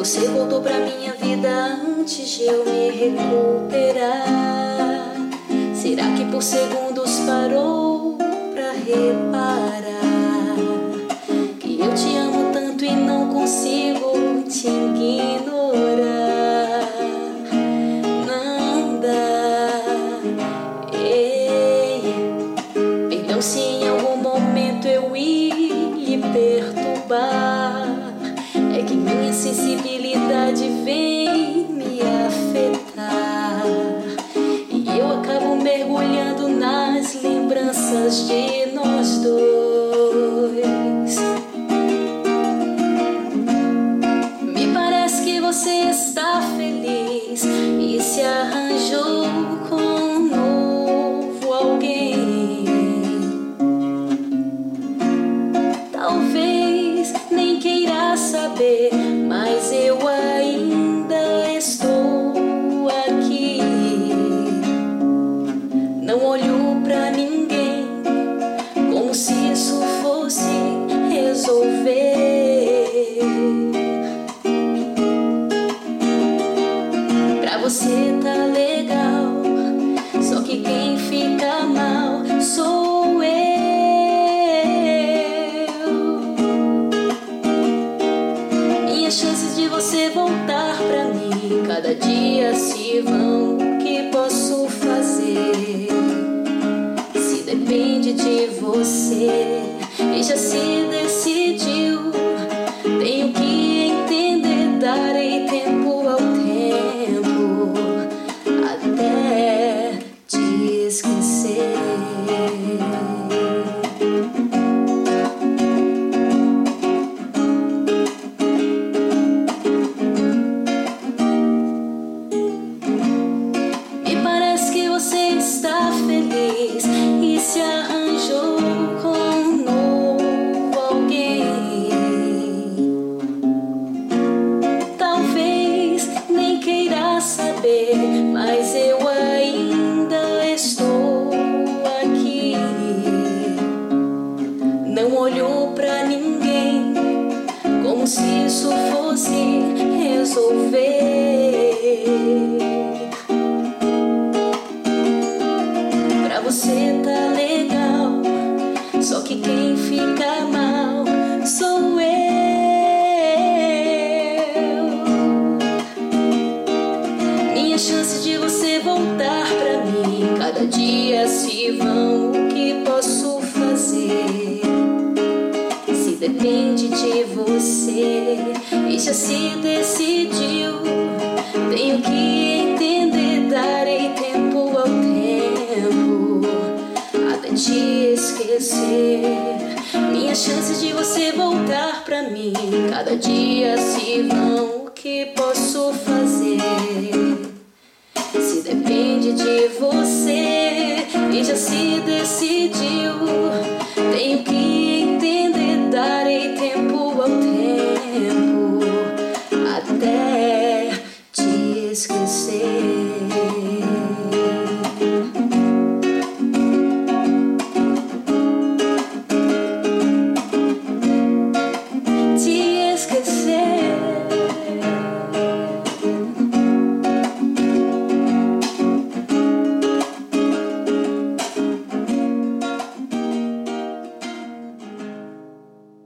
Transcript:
Você voltou pra minha vida antes de eu me recuperar. Será que por segundos parou pra reparar que eu te amo tanto e não consigo te ignorar? Não dá. Perdão se em algum momento eu ia lhe perturbar. É que minha sensibilidade vem me afetar e eu acabo mergulhando nas lembranças de nós dois. Me parece que você está feliz e se arranjou com um novo alguém. Talvez nem queira saber, mas eu ainda estou aqui. Não olho pra ninguém como se isso fosse resolver. Pra você tá legal, só que quem fica mal sou eu. Minhas chances de você voltar pra mim cada dia se vão. O que posso fazer? Se depende de você e já se decidiu, tenho que entender, darei tempo ao tempo até te esquecer. Me parece que você está feliz e se arranjou com um novo alguém. Talvez nem queira saber, mas eu ainda estou aqui. Não olho pra ninguém como se isso fosse resolver. Pra você tá legal, só que quem fica mal sou eu. Minhas chances de você voltar pra mim cada dia se vão. O que posso fazer? Se depende de você e já se decidiu, tenho que entender, darei tempo ao tempo até te esquecer. Minhas chances de você voltar pra mim cada dia se vão. O que posso fazer? Se depende de você e já se decidiu,